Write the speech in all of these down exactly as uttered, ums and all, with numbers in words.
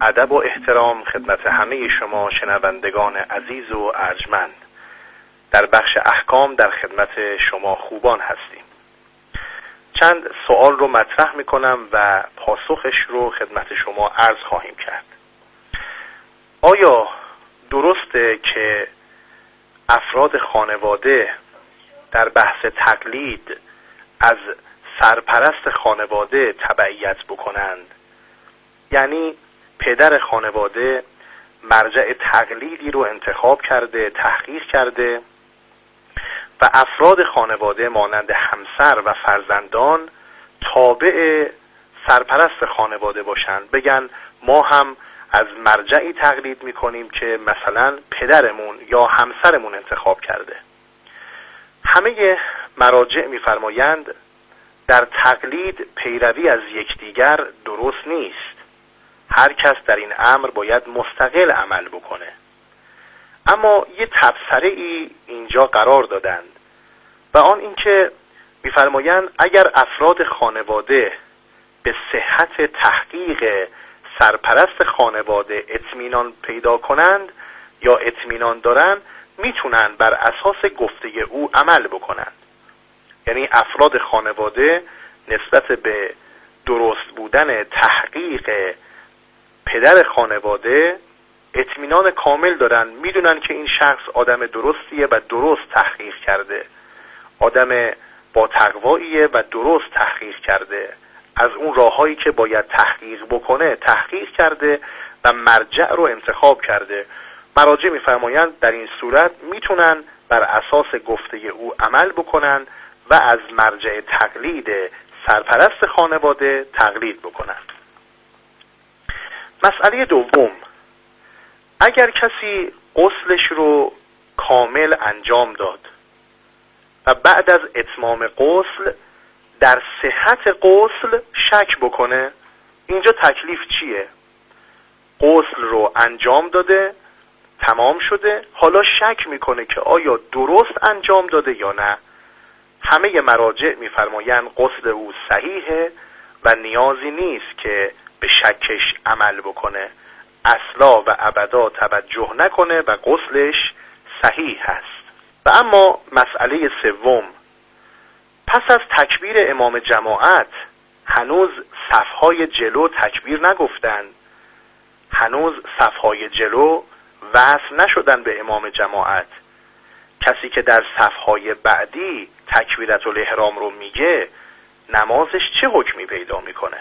ادب و احترام خدمت همه شما شنوندگان عزیز و ارجمند. در بخش احکام در خدمت شما خوبان هستیم. چند سوال رو مطرح میکنم و پاسخش رو خدمت شما عرض خواهیم کرد. آیا درسته که افراد خانواده در بحث تقلید از سرپرست خانواده تبعیت بکنند؟ یعنی پدر خانواده مرجع تقلیدی رو انتخاب کرده، تحقیق کرده و افراد خانواده مانند همسر و فرزندان تابع سرپرست خانواده باشند، بگن ما هم از مرجعی تقلید میکنیم که مثلا پدرمون یا همسرمون انتخاب کرده. همه مراجع میفرمایند در تقلید پیروی از یکدیگر درست نیست. هر کس در این امر باید مستقل عمل بکنه. اما یه تبصره ای اینجا قرار دادند و آن اینکه میفرمایند اگر افراد خانواده به صحت تحقیق سرپرست خانواده اطمینان پیدا کنند یا اطمینان دارن، میتونن بر اساس گفته او عمل بکنند. یعنی افراد خانواده نسبت به درست بودن تحقیق پدر خانواده اطمینان کامل دارن، میدونن که این شخص آدم درستیه و درست تحقیق کرده، آدم با تقواییه و درست تحقیق کرده، از اون راههایی که باید تحقیق بکنه تحقیق کرده و مرجع رو انتخاب کرده. مراجع میفرمایند در این صورت میتونن بر اساس گفته او عمل بکنن و از مرجع تقلید سرپرست خانواده تقلید بکنن. مسئله دوم، اگر کسی غسلش رو کامل انجام داد و بعد از اتمام غسل در صحت غسل شک بکنه، اینجا تکلیف چیه؟ غسل رو انجام داده، تمام شده، حالا شک میکنه که آیا درست انجام داده یا نه. همه مراجع میفرمایند غسل او صحیحه و نیازی نیست که به شکش عمل بکنه، اصلا و ابدا توجه نکنه و غسلش صحیح هست. و اما مسئله سوم، پس از تکبیر امام جماعت هنوز صفهای جلو تکبیر نگفتن، هنوز صفهای جلو وصل نشدن به امام جماعت. کسی که در صفهای بعدی تکبیرت الاحرام رو میگه نمازش چه حکمی پیدا میکنه؟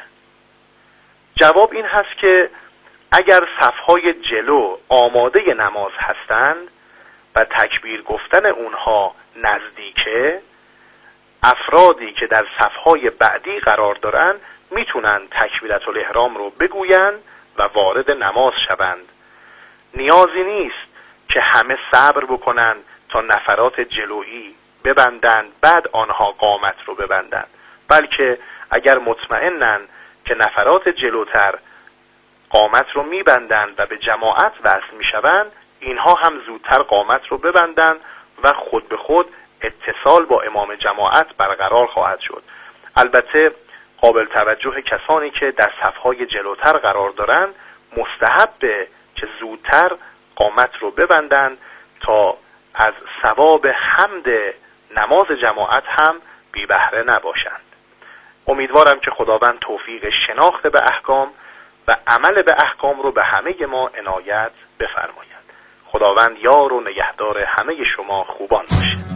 جواب این هست که اگر صفهای جلو آماده نماز هستند و تکبیر گفتن اونها نزدیکه، افرادی که در صفهای بعدی قرار دارن میتونن تکبیرت الاحرام رو بگوین و وارد نماز شوند. نیازی نیست که همه صبر بکنن تا نفرات جلویی ببندند بعد آنها قامت رو ببندند، بلکه اگر مطمئنن که نفرات جلوتر قامت رو میبندند و به جماعت وصل میشوند، اینها هم زودتر قامت رو ببندند و خود به خود اتصال با امام جماعت برقرار خواهد شد. البته قابل توجه کسانی که در صفهای جلوتر قرار دارند مستحبه که زودتر قامت رو ببندند تا از ثواب حمد نماز جماعت هم بی بهره نباشند. امیدوارم که خداوند توفیق شناخت به احکام و عمل به احکام رو به همه ما عنایت بفرماید. خداوند یار و نگهدار همه شما خوبان باشد.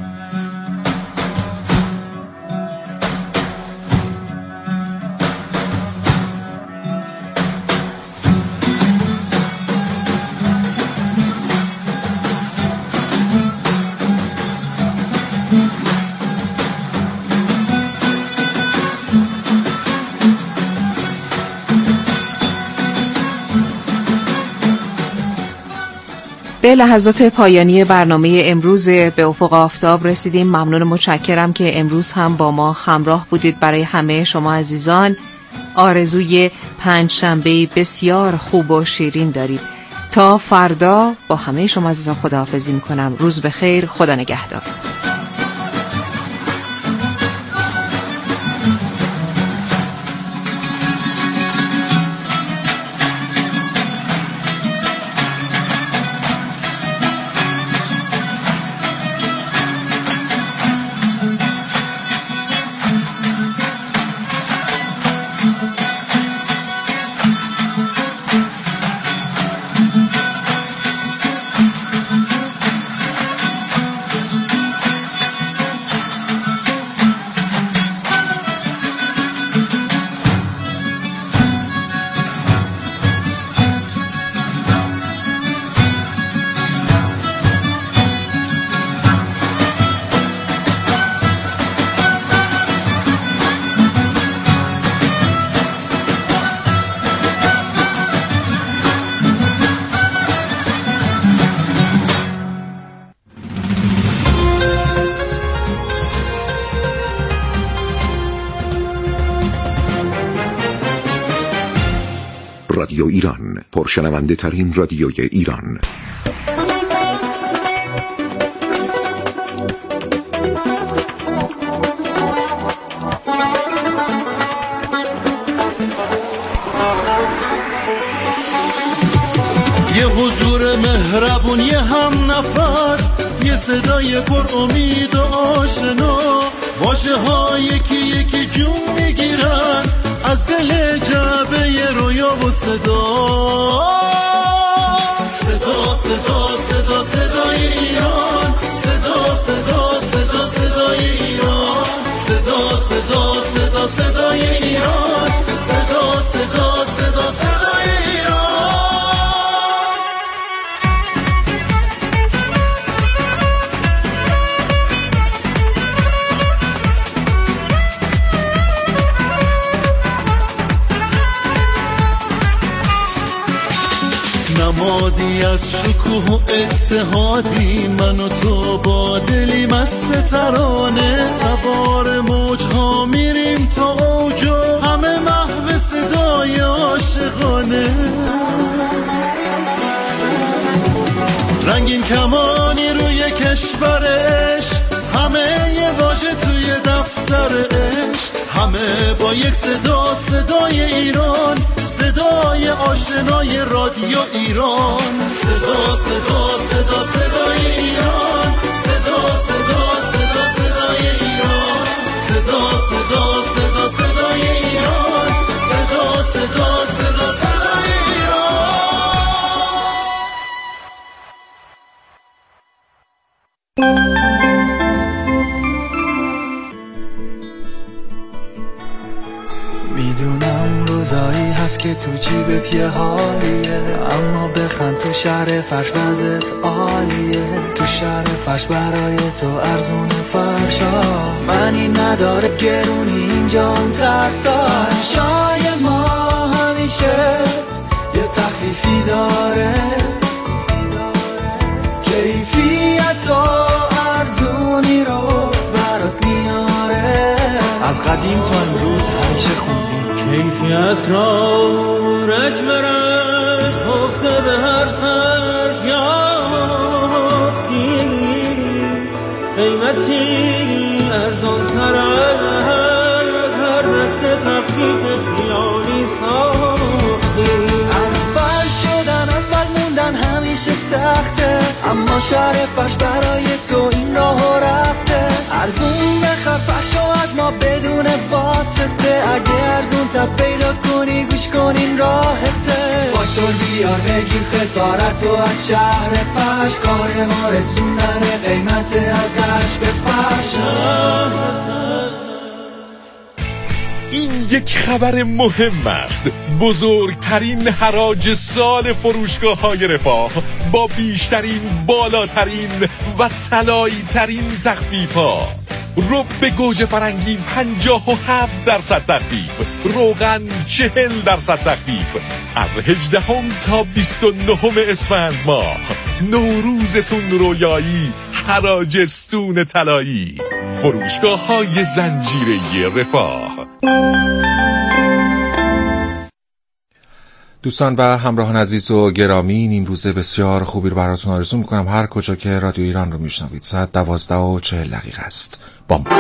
به لحظات پایانی برنامه امروز به افق آفتاب رسیدیم. ممنون، متشکرم که امروز هم با ما همراه بودید. برای همه شما عزیزان آرزوی پنج شنبه بسیار خوب و شیرین دارید. تا فردا با همه شما عزیزان خداحافظی میکنم. روز بخیر، خدا نگهدار. رادیو ایران، پرشنونده ترین رادیوی ایران. یه حضور مهربون، یه هم نفس، یه صدای پر امید و آشنا، واژه ها یکی یکی جون میگیرن از دل جعبه رویا و صدا. صدا صدا صدا صدای ایران، صدا صدا صدا صدای ایران، صدا صدا صدا صدای ایران، صدا صدا صدا صدای ایران. نمادی از شکوه و اتحادی، من و تو با دلی مست ترانه، سوار موجها میریم تا اوج و همه محو صدای عاشقانه. رنگین کمانی روی کشورش، همه یه واژه توی دفتر عشق، همه با یک صدا، صدای ایران، صدای آشنای رادیو ایران. صدا صدا صدا صدای ایران، صدا صدا صدا صدای ایران، صدا صدا صدا صدای ایران، صدا صدا صدا صدای ایران. میدونم روزایی هست که تو جیبت یه حالیه، اما بخند تو شهر فرش وضعت عالیه. تو شهر فرش برای تو ارزون فرشا، معنی نداره گرونی اینجا هم ترسا. شای ما همیشه یه تخفیفی داره، کیفیت و ارزونی رو برات میاره. از قدیم تا امروز همیشه خوندیم کیفیت را رج برش خفته به هر فرش یافتی، قیمتی ارزان تر از هر دست تخفیف خیالی ساختی. اول شدن اول موندن همیشه سخته، اما شهر فرش برای تو این راهو رفته. ارزون بخر فرشو از ما بدون واسطه، اگه ارزون تا پیدا کنی گوش کن این راحته. فاکتور بیار بگیر خسارت و از شهر فرش، کار ما رسوندن قیمت ازش به فرش. این یک خبر مهم است. بزرگترین حراج سال فروشگاه‌های رفاه با بیشترین، بالاترین و طلایی ترین تخفیف‌ها. رب گوجه فرنگی پنجاه و هفت درصد تخفیف، روغن چهل درصد تخفیف از هجدهم تا بیست و نهم اسفند ماه. نوروزتون رویایی، حراجستون طلایی. فروشگاه‌های زنجیره‌ای رفاه. دوستان و همراهان عزیز و گرامی، این روز بسیار خوبی رو براتون آرزو میکنم هر کجا که رادیو ایران رو میشنوید. ساعت دوازده و چهل دقیقه است. با ما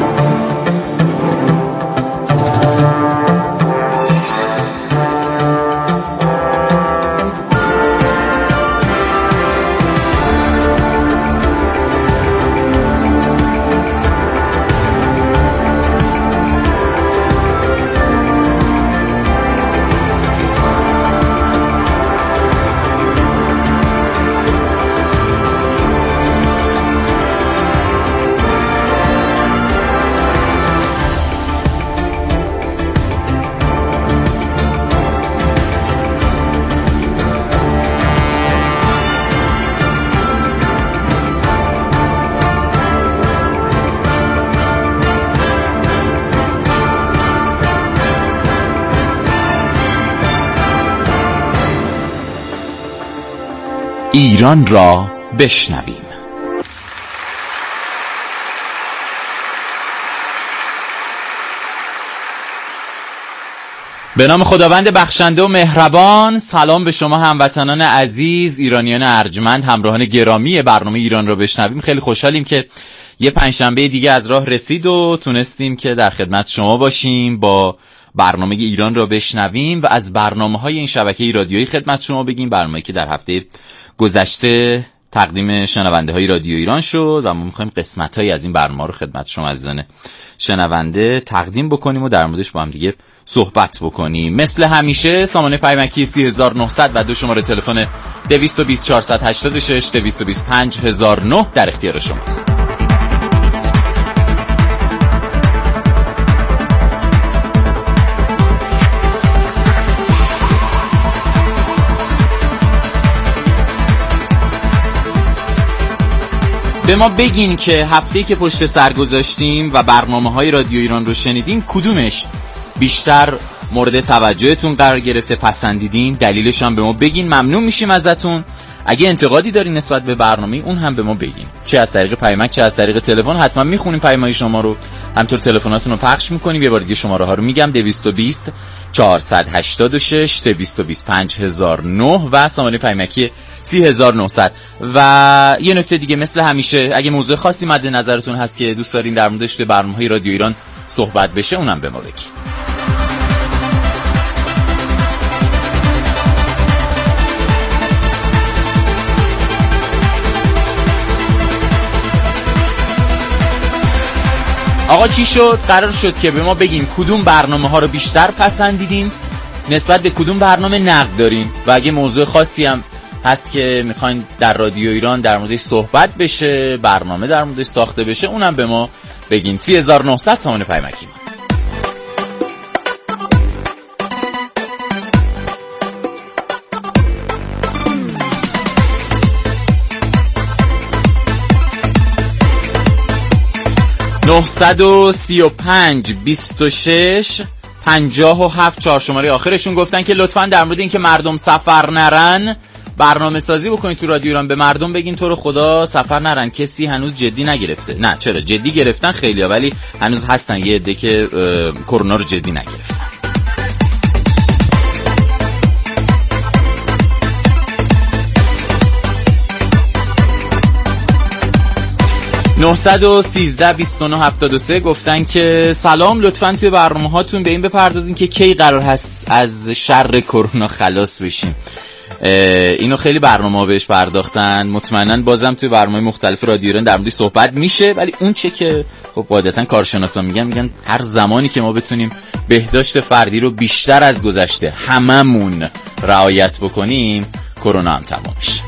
ایران را بشنویم. به نام خداوند بخشنده و مهربان. سلام به شما هموطنان عزیز، ایرانیان ارجمند، همراهان گرامی برنامه ایران را بشنویم. خیلی خوشحالیم که یه پنجشنبه دیگه از راه رسید و تونستیم که در خدمت شما باشیم با برنامه ایران را بشنویم و از برنامه‌های این شبکه رادیویی خدمت شما بگیم. برنامه‌ای که در هفته گذشته تقدیم شنونده های رادیو ایران شد و ما می‌خوایم قسمت‌هایی از این برنامه رو خدمت شما عزیزان شنونده تقدیم بکنیم و در موردش با هم دیگه صحبت بکنیم. مثل همیشه سامانه پیامکی سه هزار و نهصد و دو شماره تلفن دویست و بیست چهارصد و هشتاد و شش دویست و بیست و پنج هزار و نه در اختیار شماست. به ما بگین که هفته‌ای که پشت سر گذاشتیم و برنامه‌های رادیو ایران رو شنیدین کدومش بیشتر مورد توجهتون قرار گرفته، پسندیدین، دلیلش هم به ما بگین، ممنون میشیم ازتون. اگه انتقادی دارین نسبت به برنامه اون هم به ما بگین، چه از طریق پیامک چه از طریق تلفن. حتما میخونیم پیام‌های شما رو، همینطور تلفناتون رو پخش میکنیم. یه بار دیگه شماره ها رو میگم: دویست و بیست چهارصد و هشتاد و شش دویست و بیست و پنج هزار و نه و سامانه پیامکی سه هزار و نهصد. و یه نکته دیگه، مثل همیشه اگه موضوع خاصی مد نظرتون هست که دوست دارین در موردش توی برنامه‌های رادیو ایران صحبت بشه، اونم به ما بگین. آقا چی شد؟ قرار شد که به ما بگین کدوم برنامه ها رو بیشتر پسندیدین، نسبت به کدوم برنامه نقد دارین و اگه موضوع خاصی هم هست که میخواین در رادیو ایران در موردش صحبت بشه، برنامه در موردش ساخته بشه، اونم به ما بگین. سه هزار و نهصد سامانه پیامکی ما. نه و سی و پنج بیست و شش پنجاه و هفت چهار شماره آخرشون گفتن که لطفاً در مورد این که مردم سفر نرن برنامه سازی بکنید تو رادیو ایران. به مردم بگین تو رو خدا سفر نرن، کسی هنوز جدی نگرفته. نه چرا جدی گرفتن خیلیا، ولی هنوز هستن یه عده که کرونا رو جدی نگرفتن. نه یک سه بیست و نه هفتاد و سه گفتن که سلام، لطفاً توی برنامه هاتون به این بپردازین که کی قرار هست از شر کرونا خلاص بشیم. اینو خیلی برنامه‌ها بهش پرداختن، مطمئناً بازم توی برنامه مختلف رادیو ایران در موردش صحبت میشه، ولی اون چه که خب قاعدتاً کارشناسا میگن میگن هر زمانی که ما بتونیم بهداشت فردی رو بیشتر از گذشته هممون رعایت بکنیم، کرونا هم تمام میشه.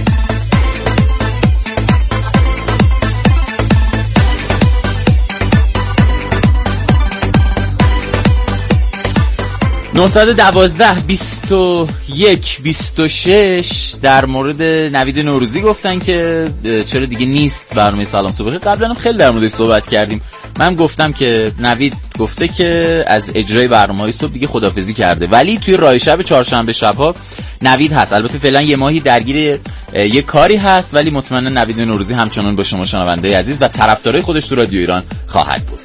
نه یک دو بیست و یک بیست و شش در مورد نوید نوروزی گفتن که چرا دیگه نیست برنامه سلام صبح. قبلا هم خیلی در موردش صحبت کردیم. من گفتم که نوید گفته که از اجرای برنامه‌های صبح دیگه خداحافظی کرده، ولی توی راه شب چهارشنبه شب‌ها نوید هست. البته فعلا یه ماهی درگیر یه کاری هست، ولی مطمئنا نوید نوروزی همچنان با شما شنونده عزیز و طرفدارای خودش تو رادیو ایران خواهد بود.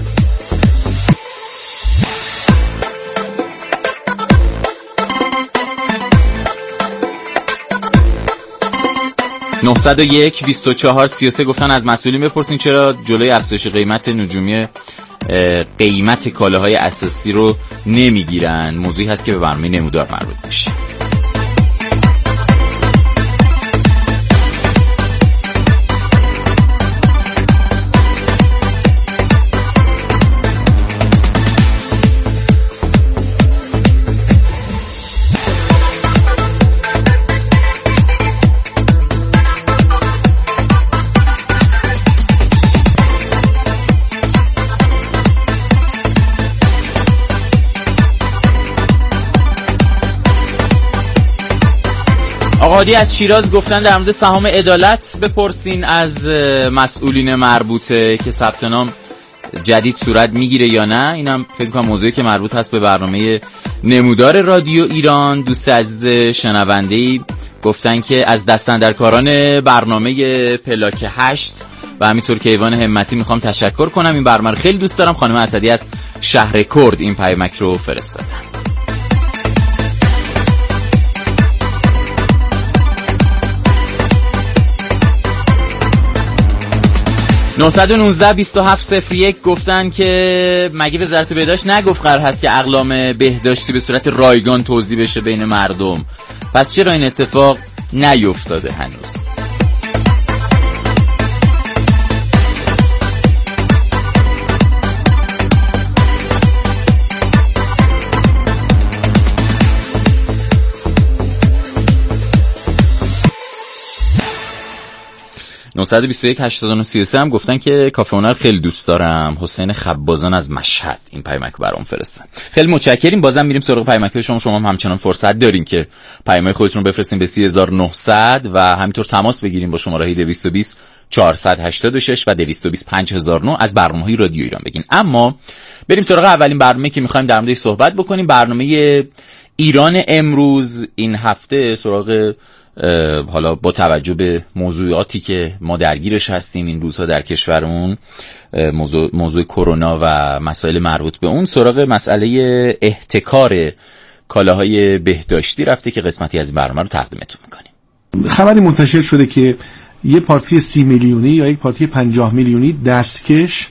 نه صفر یک بیست و چهار سی و سه گفتن از مسئولین بپرسین چرا جلوی افزایش قیمت نجومی قیمت کالاهای اساسی رو نمیگیرن. موضوعی هست که به برنامه نمودار مربوط میشه. آقادی از شیراز گفتن در مورد سهام عدالت بپرسین از مسئولین مربوطه که ثبت نام جدید صورت میگیره یا نه. اینم فکر کنم موضوعی که مربوط هست به برنامه نمودار رادیو ایران. دوست عزیز شنونده‌ای گفتن که از دستاندرکاران برنامه پلاک هشت و همینطور کیوان همتی میخوام تشکر کنم. این برنامه خیلی دوست دارم. خانم اسدی از شهر کرد این پیامک رو فرستادن. نه یک نه بیست و هفت صفر یک گفتن که مگه وزارت بهداشت نگفت قرار هست که اقلام بهداشتی به صورت رایگان توزیع بشه بین مردم؟ پس چرا این اتفاق نیفتاده هنوز؟ نه دو یک هشت نه سه سه هم گفتن که کافه هنر خیلی دوست دارم. حسین خبازان از مشهد این پیامک برام فرستن. خیلی متشکریم. بازم میریم سراغ پیامک شما. شما هم همچنان فرصت دارین که پیامک خودتون رو بفرستین به سه هزار و نهصد و همینطور تماس بگیریم با شماره دویست و بیست چهارصد و هشتاد و شش و دویست و بیست پنج هزار و نه از برنامه‌های رادیو ایران بگین. اما بریم سراغ اولین برنامه که می‌خوایم در موردش صحبت بکنیم. برنامه ایران امروز این هفته سراغ حالا با توجه به موضوعاتی که ما درگیرش هستیم این روزها در کشورمون، موضوع موضوع کرونا و مسائل مربوط به اون، سراغ مسئله احتکار کالاهای بهداشتی رفته که قسمتی از این برنامه رو تقدیمتون میکنیم. خبری منتشر شده که یه پارتی سی میلیونی یا یک پارتی پنجاه میلیونی دستکش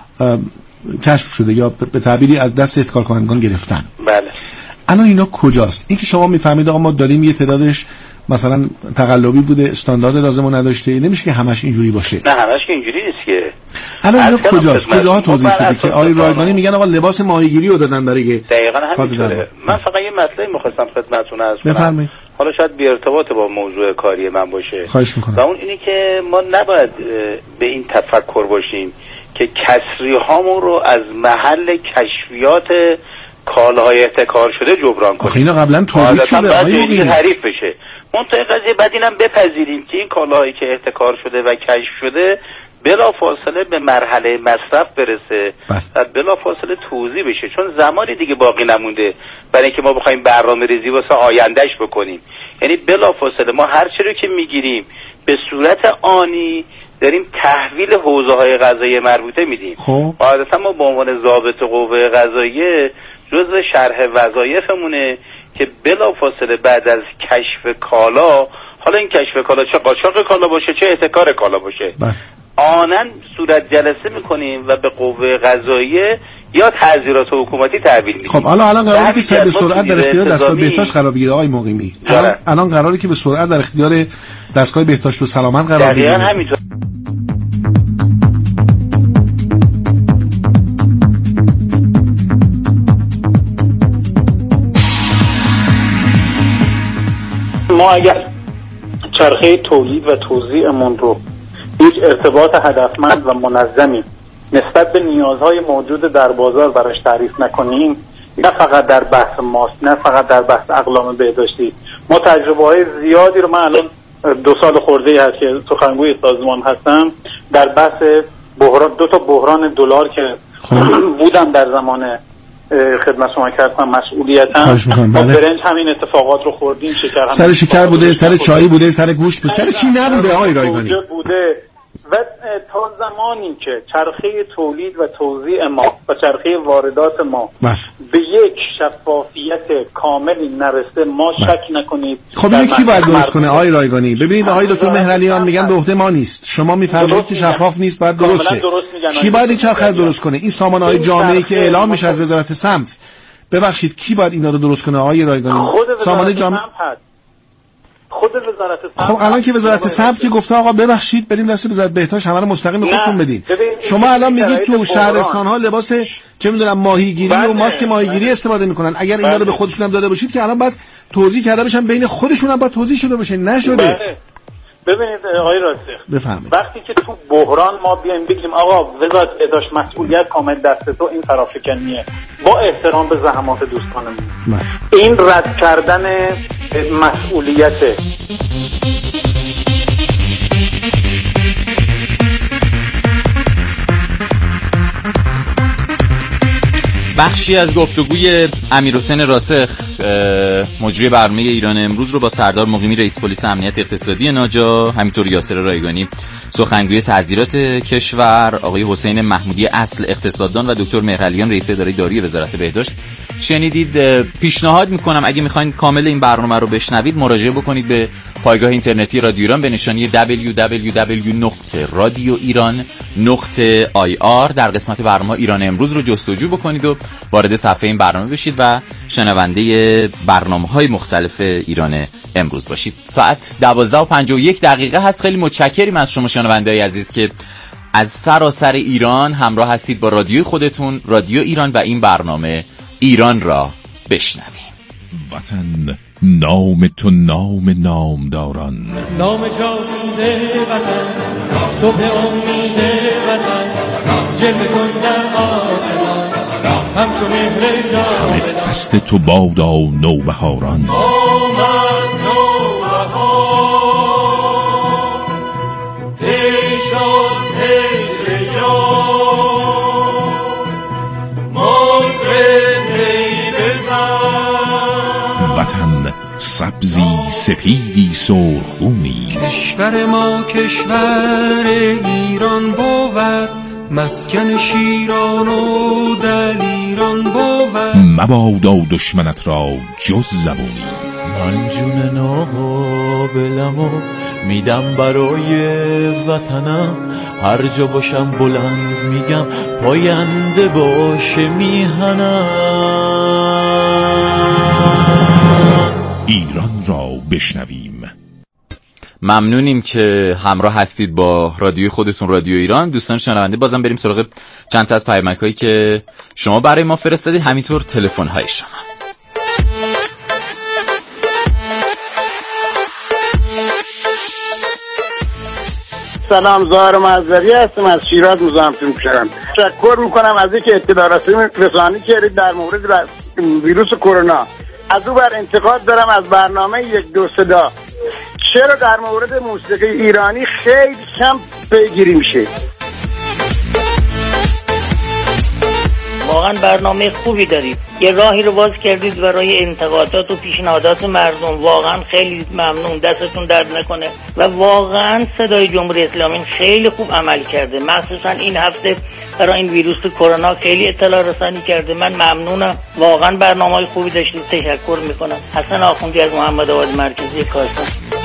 کشف شده یا به تعبیری از دست احتکار کنندگان گرفتن. بله. الان اینا کجاست؟ این که شما میفهمید آقا ما داریم یه تعدادش مثلا تقلبی بوده، استاندارد لازمو نداشته، نمیشه که همش اینجوری باشه. نه همش که اینجوری نیست که. الان اینا کجاست؟ کجاها توضیح شده که آقای رایگانی میگن آقا لباس ماهیگیری رو دادن برای دقیقاً همینطوره. من فقط یه مطلبی می‌خواستم خدمتتون عرض کنم. بفرمایید. حالا شاید بی ارتباط با موضوع کاری من باشه. خواهش می‌کنم. و اون اینی که ما نباید به این تفکر باشیم که کسری هامون رو از محل کشفیات کالاهای احتکار شده جبران کنیم. آخه اینا قبلا تولید شده، آقای مقیمی تعریف بشه. منطقه قضیه بعد اینم بپذیریم که این کالاهایی که احتکار شده و کشف شده بلا فاصله به مرحله مصرف برسه و بلا فاصله توزیع بشه، چون زمانی دیگه باقی نمونده برای اینکه ما بخوایم برنامه ریزی واسه آیندهش بکنیم. یعنی بلا فاصله ما هر چیزی رو که میگیریم به صورت آنی داریم تحویل حوزه‌های قضایی مربوطه میدیم. خب عادتا ما به عنوان ضابط قوه قضاییه جزء شرح وظایفمونه که بلا فاصله بعد از کشف کالا، حالا این کشف کالا چه قاچاق کالا باشه چه احتکار کالا باشه، بله. آنن صورت جلسه میکنیم و به قوه قضاییه یا تعزیرات حکومتی تحویل میدیم. خب الان الان قراره که سر به سرعت در اختیار دستگاه بهداشت قرار بگیره آقای مقیمی. الان الان قراره که به سرعت در اختیار دستگاه بهداشت و سلامت قرار بگیره. دقیقاً همینطور. ما اگر چرخه تولید و توزیعمون رو هیچ ارتباط هدفمند و منظمی نسبت به نیازهای موجود در بازار براش تعریف نکنیم، نه فقط در بحث ماست، نه فقط در بحث اقلام بهداشتی، ما تجربه های زیادی رو، من الان دو سال خورده هست که سخنگوی سازمان هستم، در بحث بحران دو تا بحران دلار که بودم در زمان خدمت شما کردم مسئولیتم، با برنج همین اتفاقات رو خوردیم. شکر هم سر شکر بوده، سر چای بوده، سر گوشت بوده، سر چی نبوده آقای رایگانی بوده. و تا زمانی که چرخه تولید و توزیع ما و چرخه واردات ما بس. به یک شفافیت کاملی نرسه، ما شک نکنید. خب اینو کی باید درست کنه آقای رایگانی؟ ببینید آقای دکتر مهرعلیان میگن به عهده ما نیست، شما میفرمایید که شفاف نیست، باید درست شه. کی باید این چرخه درست کنه؟ این سامانه‌های جامعه‌ای که اعلام میشه از وزارت سمت، ببخشید کی باید اینا رو درست کنه آقای رایگانی؟ سامانه جامعه خود وزارت سمت. خب الان که وزارت سمت که گفته آقا ببخشید بریم دست وزارت بهداشت همه رو مستقیم به خودتون بدین. شما الان میگید تو شهرستان ها لباس چه میدونم ماهیگیری و ماسک ماهیگیری استفاده میکنن، اگر اینا رو به خودشون هم داده باشید که الان بعد توضیح کرده بشن، بین خودشون هم بعد توضیح شده باشه، نشده. ببینید آقای راسخ، بفرمایید. وقتی که تو بحران ما بیایم بگیم آقا وزارت بهداشت مسئولیت کامل دست تو، این فرافکنیه، با احترام به زحمات دوستانمون. این رد کردن مسئولیت. بخشی از گفتگوی امیرحسین راسخ مجری برنامه ایران امروز رو با سردار مقیمی رئیس پلیس امنیت اقتصادی ناجا، همینطور یاسر رایگانی سخنگوی تعزیرات کشور، آقای حسین محمودی اصل اقتصاددان و دکتر مهرعلیان رئیس اداره دارویی وزارت بهداشت شنیدید. پیشنهاد میکنم اگه میخواین کامل این برنامه رو بشنوید مراجعه بکنید به پایگاه اینترنتی رادیو ایران به نشانی دبلیو دبلیو دبلیو دات رادیو ایران دات آی آر. در قسمت برنامه ایران امروز رو جستجو بکنید و وارد صفحه این برنامه بشید و شنونده برنامه‌های مختلف ایران امروز باشید. ساعت دوازده و پنجاه و یک دقیقه هست. خیلی متشکریم از شما شنونده‌های عزیز که از سراسر ایران همراه هستید با رادیوی خودتون، رادیو ایران و این برنامه ایران را بشنویم. وطن نام تو نام نامداران، نام جاوید وطن، صبح امید وطن، جلوه کن در آسمان همچو مهر جاودان. همه فصل تو بادا نوبهاران، آمد نوبهار تی شد هجر یار، مطرب نی بزن. وطن سبزی سپیدی سرخونی، کشور ما کشور ایران بود، مسکن شیران و دلیران بود. مبادا دشمنت را جز زبونی، من جون ناقابلم و میدم برای وطنم، هر جا باشم بلند میگم پاینده باشه میهنم. ایران را بشنویم. ممنونیم که همراه هستید با رادیوی خودتون رادیو ایران. دوستان شنونده بازم بریم سراغ چند تا از پیامک‌هایی که شما برای ما فرستادید، همینطور تلفن‌های شما. سلام، ظاهر مظهری هستم از شیراز مزاحمتون میشم. تشکر میکنم از اینکه اطلاع رسانی کردید در مورد ویروس کرونا. از او بر انتقاد دارم از برنامه یک دو صدا. چرا در مورد موسیقی ایرانی خیلی کم پیگیری میشه؟ واقعا برنامه خوبی دارید، یه راهی رو باز کردید برای انتقادات و پیشنهادات مردم. واقعا خیلی ممنون، دستتون درد نکنه. و واقعا صدای جمهوری اسلامی خیلی خوب عمل کرده، مخصوصا این هفته برای این ویروس کرونا خیلی اطلاع رسانی کرده. من ممنونم، واقعا برنامه‌های خوبی داشتید. تشکر میکنم. حسن آخوندی از محمد آباد مرکزی کاشان.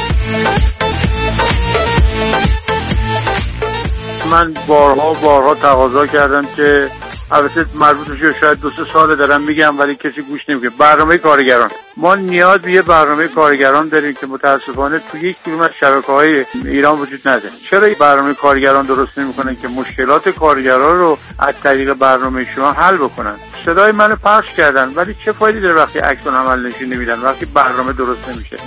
من بارها بارها تقاضا کردم که البته مربوط میشه شاید دو سه سال دارم میگم ولی کسی گوش نمیکنه. برنامه کارگران، ما نیاز به یه برنامه کارگران داریم که متاسفانه تو یک کدوم از شبکه‌های ایران وجود نداره. چرا این برنامه کارگران درست نمیکنن که مشکلات کارگران رو از طریق برنامه شما حل بکنن؟ صدای منو پخش کردن ولی چه فایده داره وقتی عکس العمل نشون نمیدن، وقتی برنامه درست نمیشه؟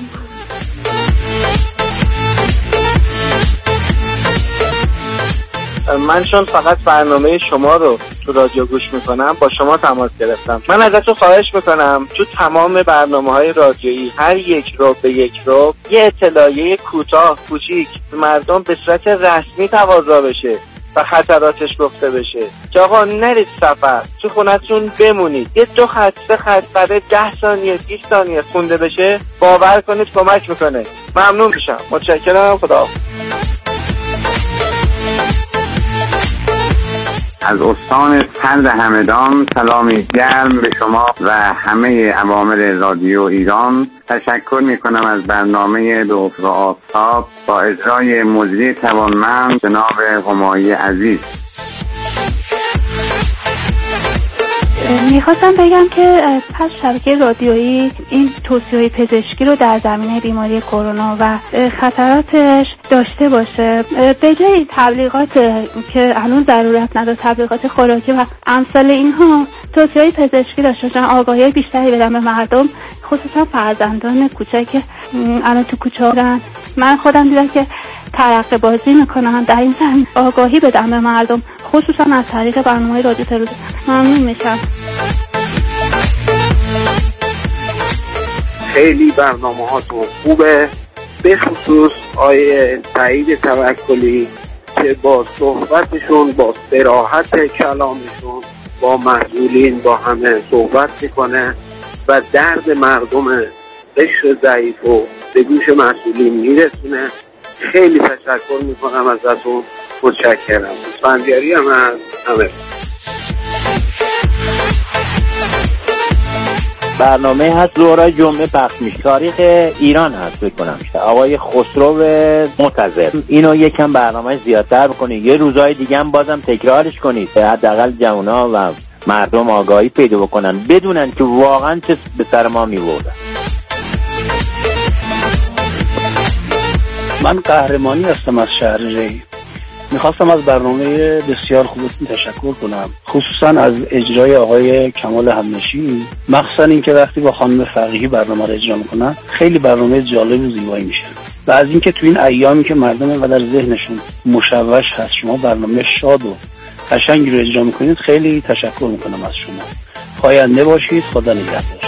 من چون فقط برنامه شما رو تو رادیو گوش میکنم با شما تماس گرفتم. من ازتون خواهش میکنم تو تمام برنامه‌های رادیویی هر یک رو به یک رو یه اطلاعیه کوتاه کوچیک مردم به صورت رسمی تقاضا بشه و خطراتش گفته بشه که آقا نرید سفر، تو خونتون بمونید. یه دو خط سه خط برای ده ثانیه بیست ثانیه خونده بشه، باور کنید کمک میکنه. ممنون میشم. متشکرم. خدا. از استان سرد همدان سلامی گرم به شما و همه عوامل رادیو ایران. تشکر می کنم از برنامه به افق آفتاب با اجرای مجری توانمند جناب همایی عزیز. میخواستم بگم که پس شبکه رادیویی این توصیه‌های پزشکی رو در زمینه بیماری کرونا و خطراتش داشته باشه، به جای تبلیغات که الان ضرورت نداره، تبلیغات خوراکی و امثال اینها، توصیه‌های پزشکی داشته باشن، آگاهی بیشتری بدن به مردم، خصوصا فرزندان کوچک که الان تو کوچه هستن. من خودم دیدم که ترقه بازی میکنن، در این زمین آگاهی بدن به مردم، خصوصا از طریق برنامه رادیو تلویزیون. ممنون میشم. خیلی برنامه هاتون خوبه، به خصوص آیه سعید توکلی که با صحبتشون، با صراحت کلامشون با مسئولین با همه صحبت میکنه و درد مردم قشر ضعیف و به گوش مسئولین میرسونه. خیلی تشکر میکنم ازتون، متشکرم. اسفندیاری هم از همه. برنامه هست ظهرای جمعه پخش میشه، تاریخ ایران هست بکنم شد. آقای خسرو معتزر، اینو یکم برنامه زیادتر بکنید، یه روزهای دیگه هم بازم تکرارش کنید، حداقل جوونا و مردم آگاهی پیدا بکنن، بدونن که واقعا چه به سر ما میبردن. من قهرمانی هستم از شهر ری. میخواستم از برنامه بسیار خوبتون تشکر کنم، خصوصا از اجرای آقای کمال همنشی، مخصوصا اینکه وقتی با خانم فقیهی برنامه رو اجرا میکنن خیلی برنامه جالب و زیبایی میشه. و از اینکه تو این ایامی که مردم اینقدر ذهنشون مشوش هست شما برنامه شاد و قشنگی رو اجرا میکنید، خیلی تشکر میکنم از شما. پاینده باشید، خدا نگهدار.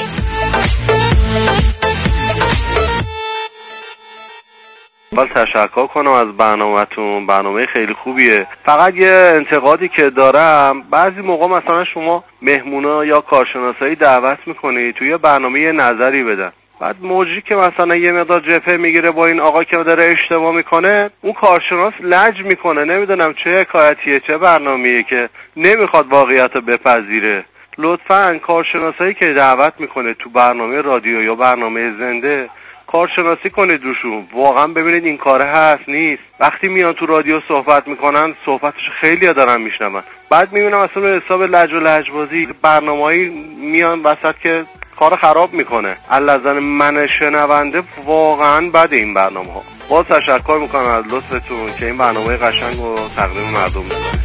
اول تشکر کنم از برنامه‌تون، برنامه خیلی خوبیه. فقط یه انتقادی که دارم، بعضی موقع مثلا شما مهمونا یا کارشناسایی دعوت میکنی توی برنامه یه نظری بدن، بعد موجی که مثلا یه مقدار جبهه میگیره با این آقا که داره اشتباه میکنه، اون کارشناس لج میکنه، نمیدونم چه حکایتیه چه برنامه‌ایه که نمیخواد واقعیت رو بپذیره. لطفاً کارشناسایی که دعوت میکنه تو برنامه رادیو یا برنامه زنده کارشناسی کنید روشون، واقعا ببینید این کاره هست نیست. وقتی میان تو رادیو صحبت میکنن صحبتش خیلی ها دارن میشنون، بعد میبینم اصلا به حساب لج و لجبازی برنامه‌ای میان وسط که کار خراب میکنه. الازن من شنونده واقعا بده این برنامه ها. باز تشکر میکنم از لطفتون که این برنامه قشنگ رو تقدیم مردم میکنه.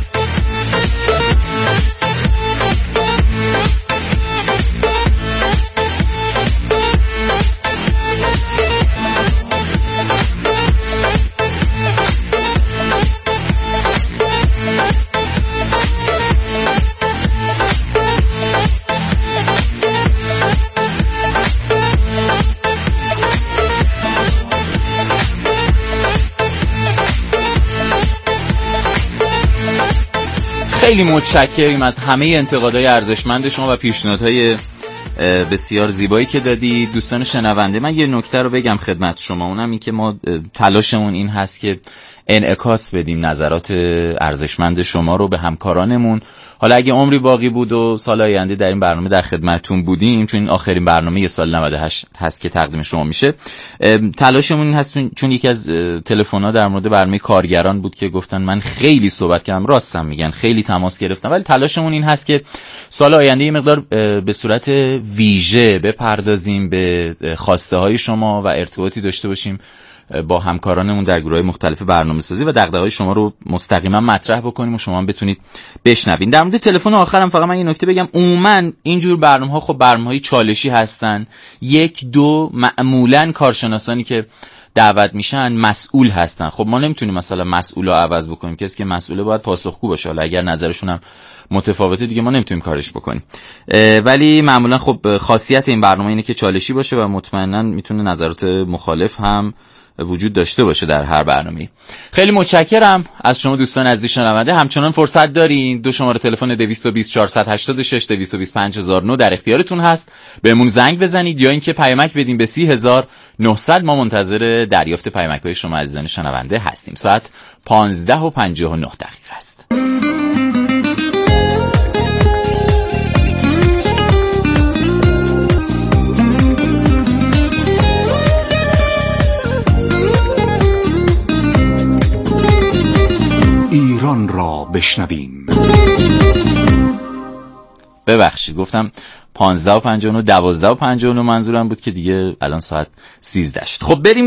خیلی متشکریم از همه انتقادهای ارزشمند شما و پیشنهادهای بسیار زیبایی که دادید. دوستان شنونده، من یه نکته رو بگم خدمت شما، اونم این که ما تلاشمون این هست که انعکاس بدیم نظرات ارزشمند شما رو به همکارانمون. حالا اگه عمری باقی بود و سال آینده در این برنامه در خدمتتون بودیم، چون این آخرین برنامه سال نود و هشت هست که تقدیم شما میشه، تلاشمون این هست، چون یکی از تلفن‌ها در مورد برنامه کارگران بود که گفتن من خیلی صحبت کردم، راستم میگن خیلی تماس گرفتم، ولی تلاشمون این هست که سال آینده یه مقدار به صورت ویژه بپردازیم به خواسته های شما و ارتباطی داشته باشیم با همکارانمون در گروه‌های مختلف برنامه‌سازی و دغدغه‌های شما رو مستقیما مطرح بکنیم و شما هم بتونید بشنوین. در مورد تلفن آخرم فقط من یه نکته بگم، عموما اینجور برنامه‌ها خب برنامه‌های چالشی هستن. یک دو معمولاً کارشناسانی که دعوت میشن مسئول هستن. خب ما نمیتونیم مثلا مسئولو عوض بکنیم، کسی که مسئوله باید پاسخگو باشه. حالا اگر نظرشون هم متفاوته دیگه ما نمیتونیم کارش بکنیم، ولی معمولا خب خاصیت این برنامه اینه که چالشی باشه و مطمئنا میتونه نظرات مخالف هم وجود داشته باشه در هر برنامه‌ای. خیلی متشکرم از شما دوستان عزیز شنونده. همچنان فرصت دارین، دو شماره تلفن دویست و بیست چهارصد و هشتاد و شش دویست و بیست پنج هزار و نه در اختیارتون هست، بهمون زنگ بزنید یا اینکه پیامک بدین به سی هزار و نهصد. ما منتظر دریافت پیامک‌های شما عزیزان شنونده هستیم. ساعت پانزده و پنجاه و نه دقیقه است. ایران را بشنویم. ببخشید گفتم پانزده و پنجاه و نه، دوازده و پنجاه و نه منظورم بود که دیگه الان ساعت سیزده شد. خب بریم